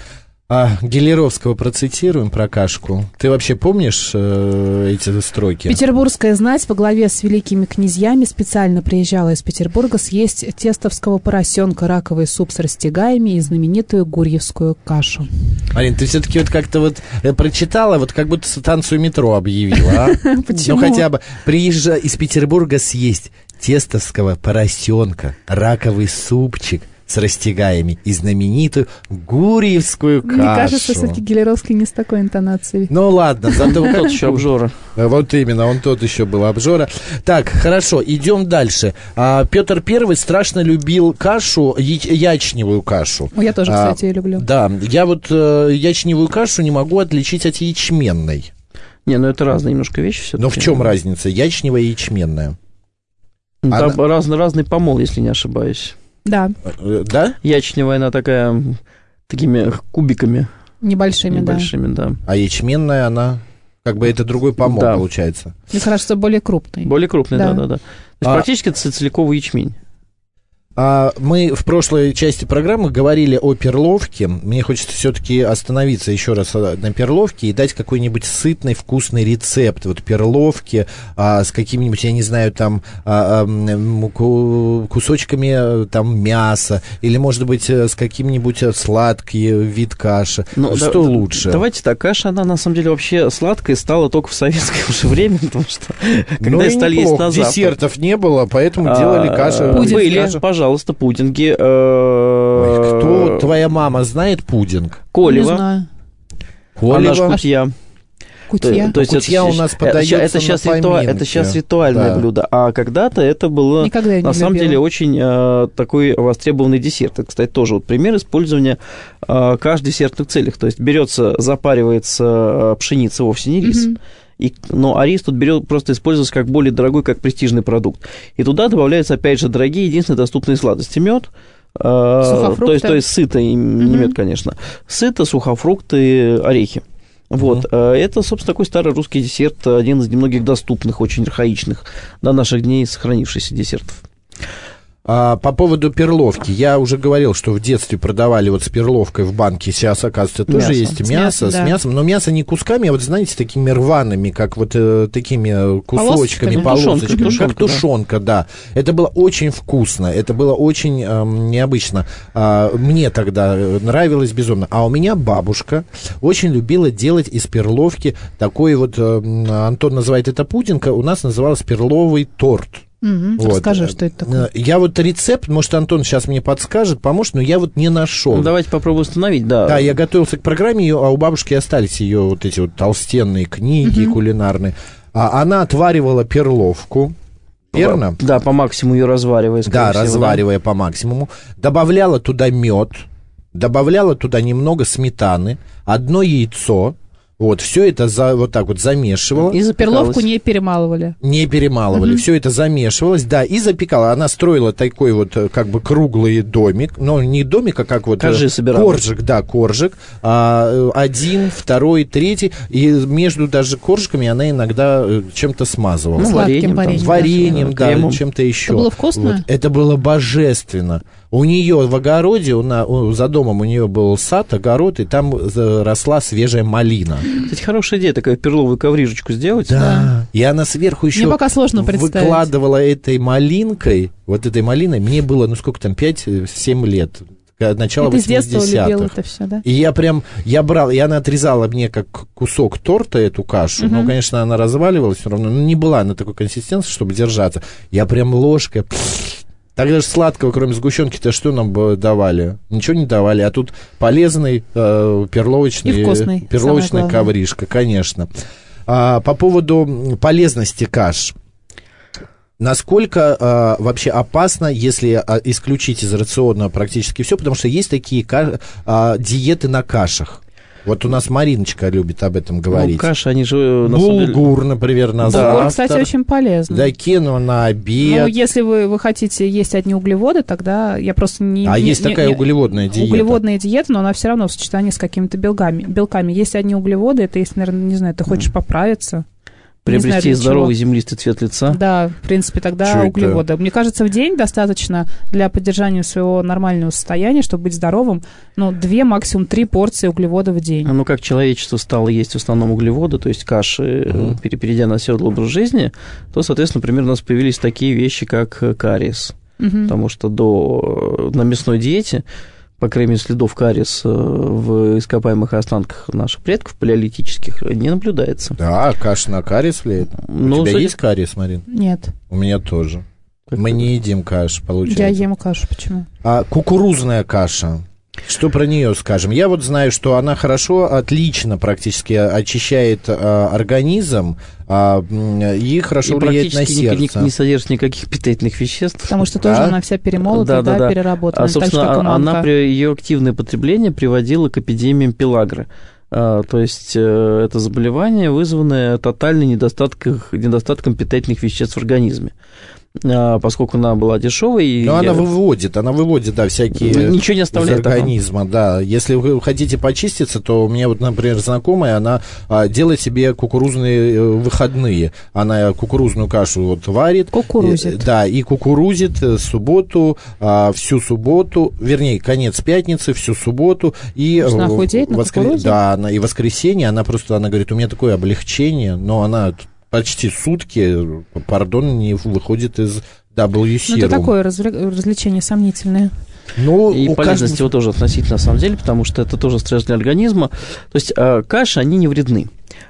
А, Гелеровского процитируем про кашку. Ты вообще помнишь э, эти строки? Петербургская знать во главе с великими князьями специально приезжала из Петербурга съесть тестовского поросенка, раковый суп с растягаями и знаменитую гурьевскую кашу. Марин, ты все-таки вот как-то вот э, прочитала, вот как будто станцию метро объявила, а? Почему? Ну хотя бы приезжай из Петербурга съесть тестовского поросенка, раковый супчик с растягаями и знаменитую гурьевскую кашу. Мне кажется, все-таки Гелеровский не с такой интонацией. Ну ладно, зато Тот еще обжора. Вот именно, он тот еще был обжора. Так, хорошо, идем дальше. А, Петр Первый страшно любил кашу, я- ячневую кашу. Я тоже, А, кстати, ее люблю. Да, я вот э, ячневую кашу не могу отличить от ячменной. Не, ну это разные немножко вещи все-таки. Но в чем разница? Ячневая и ячменная. Там Она- разный, разный помол, если не ошибаюсь. Да, Э, Да? Ячневая, она такая такими кубиками небольшими, небольшими, да. А ячменная, она... Как бы это другой помол, Да. получается. да. Мне кажется, более крупный. Более крупные, Да. да-да-да. То есть А- практически это целиковый ячмень. А мы в прошлой части программы говорили о перловке. Мне хочется все-таки остановиться еще раз на перловке и дать какой-нибудь сытный, вкусный рецепт. Вот перловки а, с какими-нибудь, я не знаю, там а, а, м, ку- кусочками там мяса. Или, может быть, с каким-нибудь сладкий вид каши. Ну, Что да- лучше? Давайте так, каша, она на самом деле вообще сладкая стала только в советское уже время, потому что когда Ну, ее и стали есть неплохо. на завтрак. Десертов не было, поэтому А, делали кашу. Пудинги. Были, Кашу. пожалуйста, пудинги. Ой, кто Кто? твоя мама знает пудинг? Не Колева. знаю. Она ж Колева? кутья. Кутья? То есть Кутья это, у нас это, подается это, на сейчас ритуа- поминки. это сейчас ритуальное Да. блюдо, а когда-то это было Никогда я не на самом любила. деле очень э, такой востребованный десерт. Это, кстати, тоже вот пример использования э, каш в десертных целях. То есть берется, запаривается э, пшеница, вовсе не рис. Мгм. И, но а рис тут берет, просто используется как более дорогой, как престижный продукт. И туда добавляются, опять же, дорогие, единственные доступные сладости. Мед, э, Сухофрукты. то есть, то есть сыто, и не мед, конечно. Сыто, сухофрукты, орехи. Вот, э, это, собственно, такой старый русский десерт, один из немногих доступных, очень архаичных до наших дней сохранившихся десертов. А, по поводу перловки. Я уже говорил, что в детстве продавали вот с перловкой в банке. Сейчас, оказывается, тоже Мясо. есть С мясо, мясом, с да. мясом. Но мясо не кусками, а вот, знаете, такими рваными, как вот э, такими кусочками, Полосочками? полосочками. Тушенка, Как тушенка, тушенка, да. Это было очень вкусно. Это было очень э, необычно. А, мне тогда нравилось безумно. А у меня бабушка очень любила делать из перловки такой вот, э, Антон называет это пудинг, а у нас называлось перловый торт. Мгм. Вот. Расскажи, что это такое. Я вот рецепт, может, Антон сейчас мне подскажет, поможет, но я вот не нашел. Ну, давайте попробуем установить, да. Да, я готовился к программе, её, а у бабушки остались ее вот эти вот толстенные книги Мгм. кулинарные. А она отваривала перловку, верно? Да, по максимуму ее разваривая. скорее Да, всего, разваривая по максимуму. Добавляла туда мед, добавляла туда немного сметаны, одно яйцо. Вот, все это за, вот так вот замешивала. И запекалось. Перловку не перемалывали. Не перемалывали, все это замешивалось, да, и запекала. Она строила такой вот э, как бы круглый домик, но не домик, а как вот... э, Коржи собирала. Коржик, да, коржик. А, э, один, второй, третий, и между даже коржиками она иногда э, чем-то смазывала. Ну, Сладким вареньем, там, вареньем. Вареньем, да, кремом. чем-то еще. Это было вкусно? Вот, это было божественно. У нее в огороде, у на- у- за домом у нее был сад, огород, и там за- росла свежая малина. Кстати, хорошая идея, такая перловую коврижечку сделать. Да. И она сверху еще Мне пока сложно представить. выкладывала этой малинкой, вот этой малиной. Мне было, ну сколько там, пять-семь лет. к- Начало И ты с детства любил восьмидесятых. это все, да? И я прям, я брал, и она отрезала мне как кусок торта эту кашу. Мгм. Ну, конечно, она разваливалась все равно, но не была она такой консистенции, чтобы держаться. Я прям ложкой... Тогда же сладкого, кроме сгущенки-то, что нам бы давали? Ничего не давали. А тут полезный э, перловочный, И вкусный, перловочная самое главное. ковришка, конечно. А, по поводу полезности каш. Насколько а, вообще опасно, если а, исключить из рациона практически все, потому что есть такие ка- а, диеты на кашах. Вот у нас Мариночка любит об этом говорить. Ну, каши, они же... на самом деле- Булгур, например, на Булгур, завтрак. кстати, очень полезно. Да, кино на Ну, обед. если вы, вы хотите есть одни углеводы, тогда я просто не... А не- есть не- такая не- углеводная диета. Углеводная диета, но она все равно в сочетании с какими-то белками. белками. Есть одни углеводы, это если, наверное, не знаю, ты хочешь поправиться. Не знаю, Приобрести для здоровый чего. землистый цвет лица. Да, в принципе, тогда Чё это? углеводы. Мне кажется, в день достаточно для поддержания своего нормального состояния, чтобы быть здоровым, ну, две, максимум три порции углеводов в день. А Ну, как человечество стало есть в основном углеводы, то есть каши, Мгм. пере- перейдя на оседлый образ жизни, то, соответственно, например, у нас появились такие вещи, как кариес. Мгм. Потому что до, на мясной диете, по крайней мере, следов кариеса в ископаемых останках наших предков палеолитических не наблюдается. Да, каша на кариес влияет. Ну, У тебя судя- есть кариес, Марин? Нет, У меня тоже. Как Мы это? не едим каш, получается. я ем кашу. Почему? А кукурузная каша. Что про нее скажем? Я вот знаю, что она хорошо, отлично практически очищает а, организм а, м, и хорошо И влияет на практически ни- сердце. не, не содержит никаких питательных веществ. Потому что Да? тоже она вся перемолота, Да, да, да, да. переработана. А, так же, собственно, как и а- она манка. при ее активное потребление приводило к эпидемиям пелагры. А, То есть э, это заболевание, вызванное тотальным недостатком, недостатком питательных веществ в организме. А, Поскольку она была дешевой... и Но я- она выводит, она выводит, да, всякие Ну, ничего не из оставляет. ага. организма, да. Если вы хотите почиститься, то у меня вот, например, знакомая, она а, делает себе кукурузные э, выходные. Она кукурузную кашу вот варит. Кукурузит. Э, Да, и кукурузит э, субботу, а, всю субботу, вернее, конец пятницы, всю субботу. И Что, она э, худеет на кукурузе? Да, она, и воскресенье, она просто, она говорит, у меня такое облегчение, но она почти сутки, пардон, не выходит из дабл ю Ну, это такое развле- развлечение сомнительное. Ну, И у полезность каждого- его тоже относительно, на самом деле, потому что это тоже стресс для организма. То есть э, каши, они не вредны.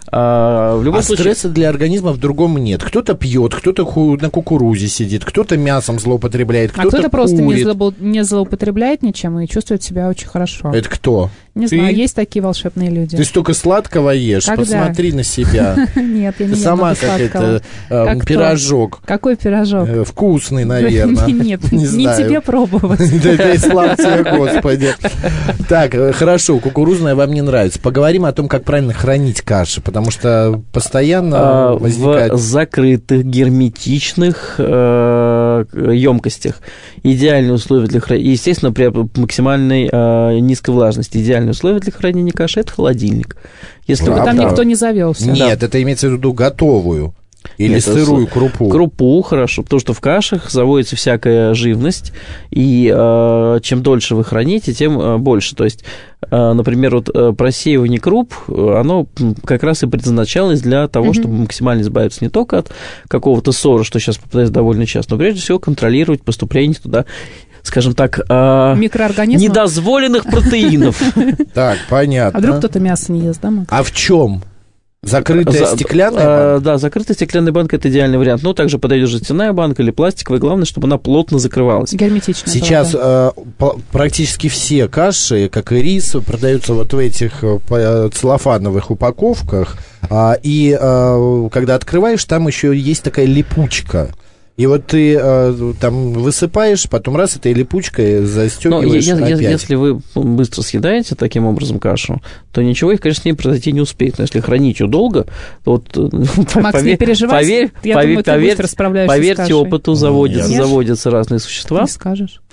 А, в любом А случае... стресса для организма в другом нет. Кто-то пьет, кто-то ху- на кукурузе сидит, кто-то мясом злоупотребляет, А кто-то кто-то просто не, курит. злобо- не злоупотребляет ничем и чувствует себя очень хорошо. Это кто? Не ты? знаю, есть такие волшебные люди. Ты столько сладкого ешь, Когда? посмотри на себя. Нет, я не Ты ем сама много как сладкого. это, э, Как кто? пирожок. Какой пирожок? Э, Вкусный, наверное. Нет, Не не знаю. тебе пробовать. Да, дай слава тебе, Господи. Так, э, хорошо, кукурузная вам не нравится. Поговорим о том, как правильно хранить каши, потому что постоянно А, возникает... в закрытых герметичных э, емкостях. Идеальные условия для хранения, естественно, при максимальной э, низкой влажности. Идеальные условия для хранения каши – это холодильник. Если Да, вы Там правда. никто не завелся. Нет, это имеется в виду готовую. Или Нет, сырую крупу? Крупу, хорошо, потому что в кашах заводится всякая живность, и э, чем дольше вы храните, тем э, больше. То есть, э, например, вот э, просеивание круп, оно как раз и предназначалось для того, mm-hmm. чтобы максимально избавиться не только от какого-то ссора, что сейчас попадается довольно часто, но прежде всего контролировать поступление туда, скажем так, э, микроорганизмов, недозволенных протеинов. Так, понятно. А вдруг кто-то мясо не ест, да, Макс? А в чем? Закрытая За, стеклянная э, банка? Да, закрытая стеклянная банка – это идеальный вариант. Но также подойдет жестяная банка или пластиковая. Главное, чтобы она плотно закрывалась. Герметично. Сейчас э, по, практически все каши, как и рис, продаются вот в этих э, целлофановых упаковках. А, и э, когда открываешь, там еще есть такая липучка. И вот ты э, там высыпаешь, потом раз этой липучкой застегиваешь Но опять. Если вы быстро съедаете таким образом кашу, то ничего, конечно, с ней произойти не успеет. Но если хранить ее долго, то вот... Макс, поверь, не переживай, поверь, я поверь, думаю, ты поверь, быстро справляешься поверьте с кашей. опыту, заводятся, Нет? заводятся разные существа. Не скажешь.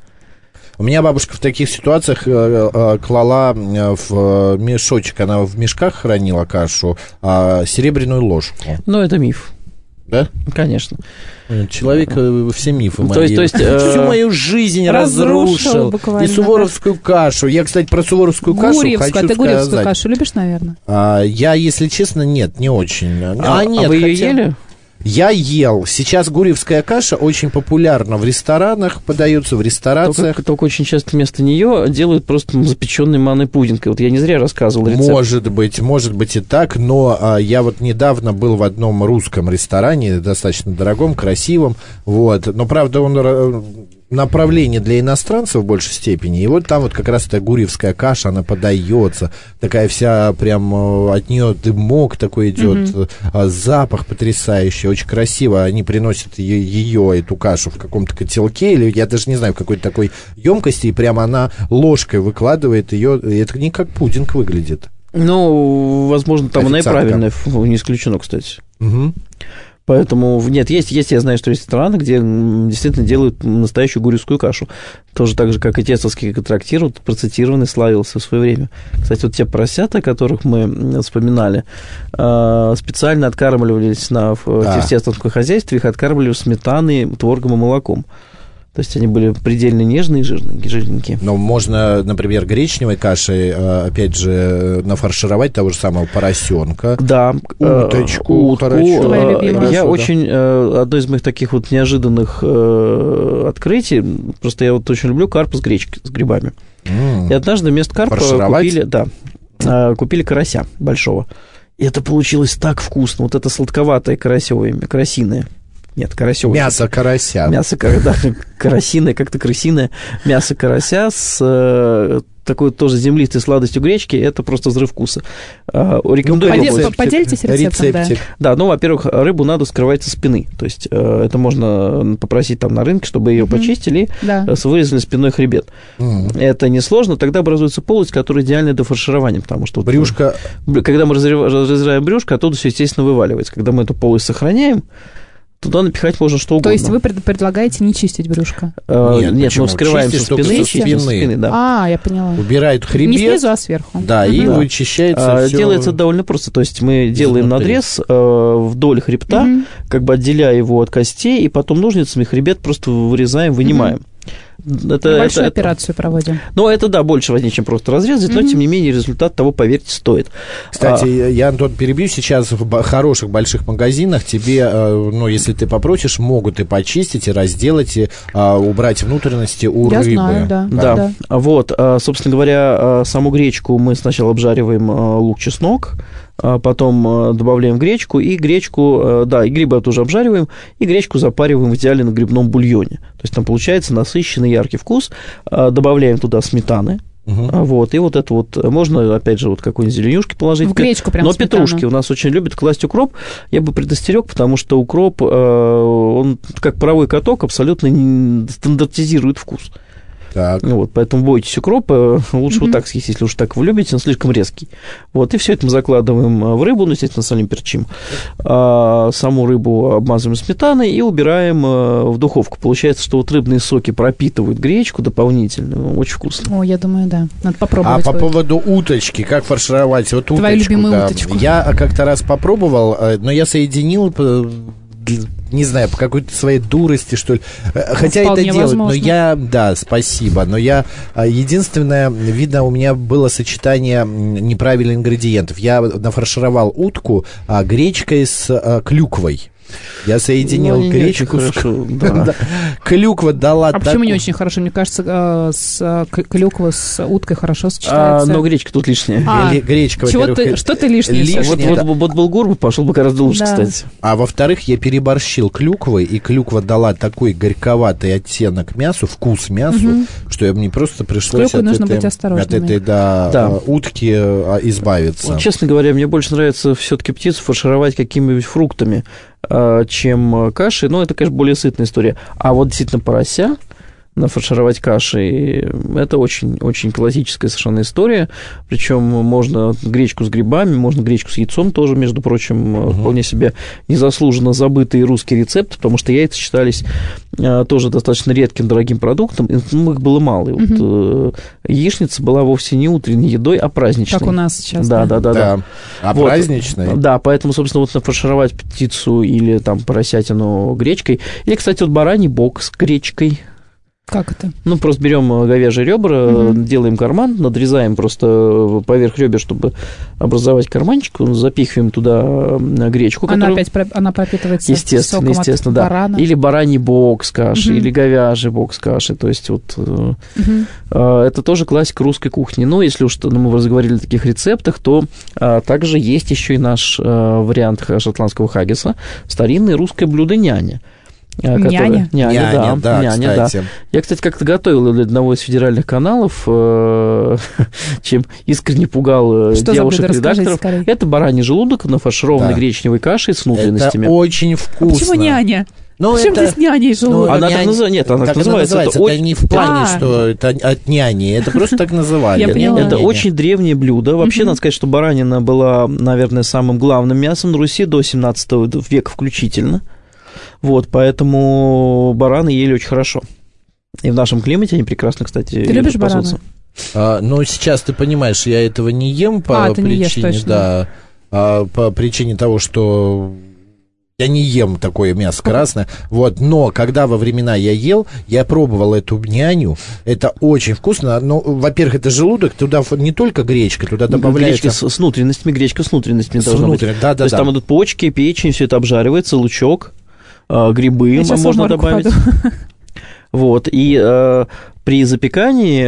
У меня бабушка в таких ситуациях э, э, клала в мешочек, она в мешках хранила кашу, э, серебряную ложку. Но это миф. Да? Конечно. Человек э, все мифы мои. То есть, то есть, э... всю мою жизнь разрушил. Буквально, и суворовскую да. кашу. Я, кстати, про суворовскую кашу Гурьевскую, хочу а ты сказать. гурьевскую кашу любишь, наверное? А, я, если честно, нет, не очень. А, а, нет, а вы ее хотя... ели? Я ел. Сейчас гурьевская каша очень популярна в ресторанах, подается в ресторациях. Только, только очень часто вместо нее делают просто запеченный манной пудинг. Вот я не зря рассказывал рецепт. Может быть, может быть и так, но а, я вот недавно был в одном русском ресторане, достаточно дорогом, красивом, вот, но, правда, он... направление для иностранцев в большей степени. И вот там вот как раз эта гурьевская каша, она подается. Такая вся прям от нее дымок такой идет, mm-hmm. запах потрясающий, очень красиво. Они приносят ее, ее, эту кашу в каком-то котелке, или я даже не знаю, в какой-то такой емкости, и прямо она ложкой выкладывает ее. И это не как пудинг выглядит. Ну, возможно, там она и Официантка. правильная, не исключено, кстати. Угу. Поэтому, нет, есть, есть, я знаю, что есть рестораны, где действительно делают настоящую гурьевскую кашу. Тоже так же, как и тестовский трактир, вот, процитированный, славился в свое время. Кстати, вот те поросята, которых мы вспоминали, специально откармливались на, в, да. в тестовском хозяйстве, их откармливали сметаной, творогом и молоком. То есть они были предельно нежные и жирные, жирненькие. Но можно, например, гречневой кашей, опять же, нафаршировать того же самого поросенка. Да. Уточку. Утку. Хорошо. Я Хорошо, очень... Да. Одно из моих таких вот неожиданных открытий, просто я вот очень люблю карпу с гречкой, с грибами. Mm. И однажды вместо карпа купили, да, купили карася большого. И это получилось так вкусно. Вот это сладковатое карасевое, карасиное. Нет, карасёвое. Мясо карася. Мясо, да, карасиное, как-то крысиное. Мясо карася с э, такой тоже землистой сладостью гречки. Это просто взрыв вкуса. Э, рекомендую. Ну, подель, поделитесь рецептом, рецептик. Да. Да, ну, во-первых, рыбу надо скрывать со спины. То есть э, это можно попросить там на рынке, чтобы ее mm-hmm. почистили, да. вырезали спинной хребет. Mm-hmm. Это несложно. Тогда образуется полость, которая идеальна для фарширования, потому что... Брюшко... Вот, когда мы разрезаем брюшко, оттуда все, естественно, вываливается. Когда мы эту полость сохраняем, туда напихать можно что угодно. То есть вы предлагаете не чистить брюшко? Нет, Нет мы вскрываем со спины, со спины. со спины, да. А, я поняла. Убирают хребет. Не снизу, а сверху. Да, и да. вычищается а, все. Делается довольно просто. То есть мы делаем изнутри. надрез э, вдоль хребта, угу. как бы отделяя его от костей, и потом ножницами хребет просто вырезаем, вынимаем. Угу. Это, Большую это, операцию это, проводим. Ну, это, да, больше возьмет, чем просто разрезать, mm-hmm. но, тем не менее, результат того, поверьте, стоит. Кстати, а... я, Антон, перебью, сейчас в хороших больших магазинах тебе, ну, если ты попросишь, могут и почистить, и разделать, и а, убрать внутренности у я рыбы. Знаю, да. Да, да. Вот, собственно говоря, саму гречку мы сначала обжариваем лук-чеснок, потом добавляем гречку, и гречку, да, и грибы тоже обжариваем, и гречку запариваем в идеале на грибном бульоне. То есть там получается насыщенный яркий вкус. Добавляем туда сметаны. Uh-huh. Вот, и вот это вот, можно, опять же, вот какой-нибудь зеленюшки положить. В гречку прям Но сметану. петрушки у нас очень любят класть укроп. Я бы предостерег, потому что укроп, он как паровой каток абсолютно стандартизирует вкус. Так. Вот, поэтому бойтесь укропа, лучше mm-hmm. вот так съесть, если уж так вы любите, он слишком резкий. Вот, и все это мы закладываем в рыбу, ну, естественно, солим, перчим. А саму рыбу обмазываем сметаной и убираем в духовку. Получается, что вот рыбные соки пропитывают гречку дополнительно, очень вкусно. О, я думаю, да, надо попробовать. А по поводу уточки, как фаршировать вот уточку? Твою любимую да. уточку. Я как-то раз попробовал, но я соединил не знаю, по какой-то своей дурости, что ли. Хотя это делают, возможно. но я, да, спасибо, но я, единственное, видно, у меня было сочетание неправильных ингредиентов. Я нафаршировал утку а, гречкой с а, клюквой. Я соединил ну, гречку с... Хорошо, да. Клюква дала... А так... почему не очень хорошо? Мне кажется, с клюква с уткой хорошо сочетается. А, но гречка тут лишняя. А, Гречка, чего ты, что ты лишнее? лишнее, Вот, да. вот, вот булгур пошел бы гораздо лучше, Да. кстати. А во-вторых, я переборщил клюквой, и клюква дала такой горьковатый оттенок мясу, вкус мясу, Мгм. что я, мне просто пришлось клюквой от нужно этой, быть осторожными. от этой да, Да. утки а, избавиться. Вот, честно говоря, мне больше нравится все-таки птицу фаршировать какими-нибудь фруктами, а, чем кашей. Но это, конечно, более сытная история. А вот действительно порося нафаршировать кашей, это очень-очень классическая совершенно история. Причем можно гречку с грибами, можно гречку с яйцом тоже, между прочим, угу. вполне себе незаслуженно забытый русский рецепт, потому что яйца считались а, тоже достаточно редким, дорогим продуктом, и ну, их было мало. И угу. вот, э, яичница была вовсе не утренней едой, а праздничной. Как у нас сейчас. Да, да, да. да, да. А вот, праздничной? Да, поэтому, собственно, вот нафаршировать птицу или там поросятину гречкой. Или, кстати, вот бараний бок с гречкой. Как это? Ну, просто берем говяжьи ребра, угу. делаем карман, надрезаем просто поверх ребер, чтобы образовать карманчик, запихиваем туда гречку. Она которую... опять она пропитывается естественно, соком естественно, от да. барана. Или бараний бок с кашей, угу. или говяжий бок с кашей. То есть вот угу. э, это тоже классика русской кухни. Но если уж ну, мы разговаривали о таких рецептах, то а, также есть еще и наш а, вариант шотландского хаггиса, старинное русское блюдо няня. Которая... Няня? Няня, Няня, да. да, Няня, да. Я, кстати, как-то готовил для одного из федеральных каналов, чем искренне пугал Что девушек-редакторов. Это бараний желудок, нафаршированный да. гречневой кашей с внутренностями. Это очень вкусно. А почему няня? Но Почему это... ты с няней желудок? Ну, она няня... так называется. Нет, она так, так называется. называется. Это, это не в плане, а. что это от няни. Это просто так называли. Я поняла. Это очень древнее блюдо. Вообще, надо сказать, что баранина была, наверное, самым главным мясом на Руси до семнадцатого века включительно. Вот, поэтому бараны ели очень хорошо. И в нашем климате они прекрасно, кстати, Ты любишь барана? А, но сейчас ты понимаешь, я этого не ем по а, причине, не ешь, точно. да, а, по причине того, что я не ем такое мясо красное. Вот, но когда во времена я ел, я пробовал эту няню. Это очень вкусно. Ну, во-первых, это желудок, туда не только гречка, туда добавляется... Гречка с, с внутренностями, гречка с внутренностями с должна внутренностями, быть. Да, да, То есть да. там идут почки, печень, все это обжаривается, лучок, э, грибы можно добавить. Вот, и э, при запекании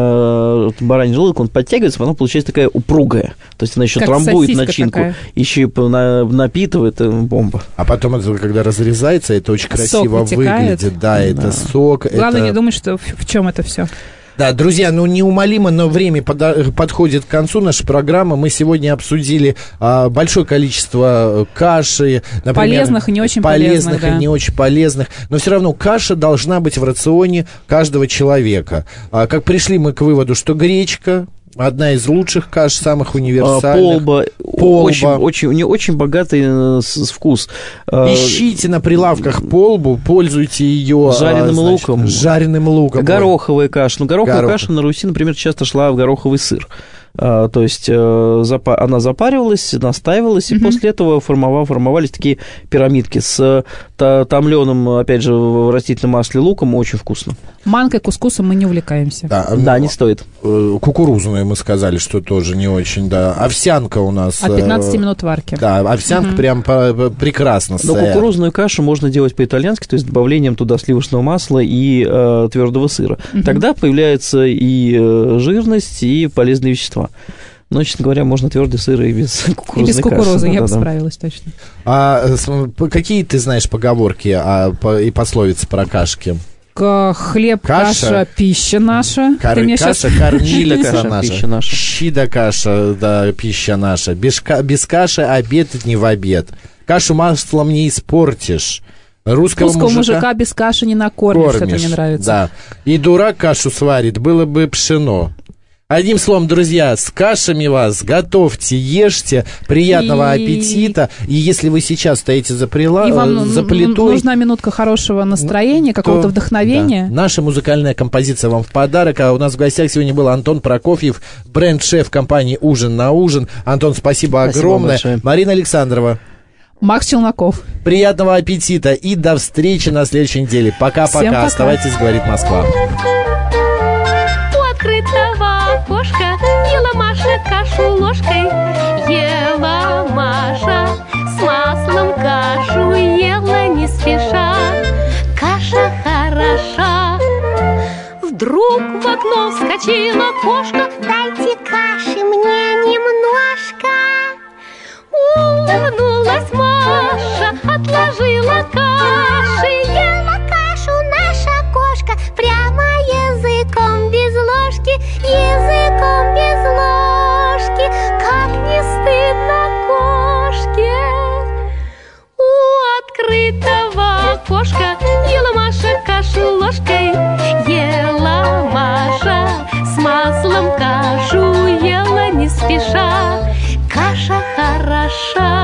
э, бараний желудок, он подтягивается, она получается такая упругая. То есть она еще как трамбует начинку, такая. еще и на, напитывает, это бомба. А потом, это, когда разрезается, это очень красиво выглядит. Да, да, это сок. Главное это... не думать, что в, в чем это все. Да, друзья, ну неумолимо, но время подо- подходит к концу нашей программы. Мы сегодня обсудили а, большое количество каши, например, полезных и не очень полезных, полезных и да. не очень полезных. Но все равно каша должна быть в рационе каждого человека. А, как пришли мы к выводу, что гречка одна из лучших каш, самых универсальных. Полба, Полба. Очень, очень, у нее очень богатый вкус. Ищите на прилавках полбу, пользуйте ее жареным значит, луком. Жареным луком. Гороховая каша. Ну, гороховая Горох. каша на Руси, например, часто шла в гороховый сыр. А, то есть запа- она запаривалась, настаивалась, и mm-hmm. после этого формова- формовались такие пирамидки с та- томленым, опять же, в растительном масле луком. Очень вкусно. Манкой, кускусом мы не увлекаемся. Да, да, не стоит. Кукурузную мы сказали, что тоже не очень, да. Овсянка у нас... От пятнадцати минут варки. Да, овсянка mm-hmm. прям по- по- прекрасно Но стоят. кукурузную кашу можно делать по-итальянски, то есть добавлением туда сливочного масла и э, твердого сыра. Mm-hmm. Тогда появляется и э, жирность, и полезные вещества. Но, честно говоря, можно твердый сыр и без кукурузной каши. И без кукурузы, каши. я да, бы да. справилась точно. А какие ты знаешь поговорки а, по, и пословицы про кашки? К- хлеб, каша, Каша, пища наша. Кар- Ты мне каша, щас- кормила Щи да каша каша, наша. пища наша. Щи да каша, да, пища наша. Без, ка- без каши обед не в обед. Кашу маслом не испортишь. Русского, Русского мужика, мужика без каши не накормишь, кормишь. это мне нравится. Да. И дурак кашу сварит, было бы пшено. Одним словом, друзья, с кашами вас готовьте, ешьте, приятного И- аппетита. И если вы сейчас стоите за, прила... И вам за н- плитой... нужна минутка хорошего настроения, какого-то то- вдохновения. да. Наша музыкальная композиция вам в подарок. А у нас в гостях сегодня был Антон Прокофьев, бренд-шеф компании «Ужин на ужин». Антон, спасибо, Спасибо огромное. большое. Марина Александрова. Макс Челноков. Приятного аппетита и до встречи на следующей неделе. Пока-пока. Оставайтесь, говорит Москва. У открытого окошка ела Маша кашу ложкой. Ела Маша с маслом кашу, ела не спеша. Каша хороша. Вдруг в окно вскочила кошка. Дайте каши мне немножко. Улыбнулась Маша, отложила каши. Ела кашу наша кошка прямо языком без ложки. Языком без ложки. Как не стыдно кошке. У открытого окошка ела Маша кашу ложкой. Ела Маша с маслом кашу, ела не спеша. Каша хороша.